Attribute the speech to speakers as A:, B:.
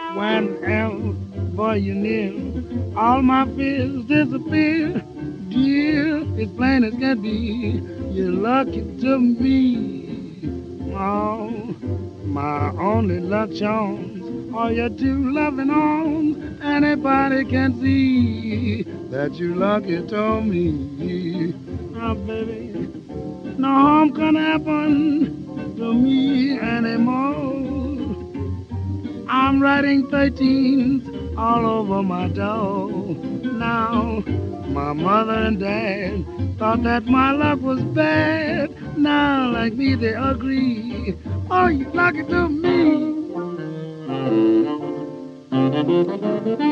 A: Whenever you're near, all my fears disappear. Dear, it's plain as can be. You're lucky to me. Oh, my only luck charms are your two loving arms. Anybody can see that you're lucky to me. Oh, baby, no harm can happen to me anymore. I'm writing 13s all over my door. Now, my mother and dad thought that my luck was bad. Now, like me, they agree. Oh, you lucky to me.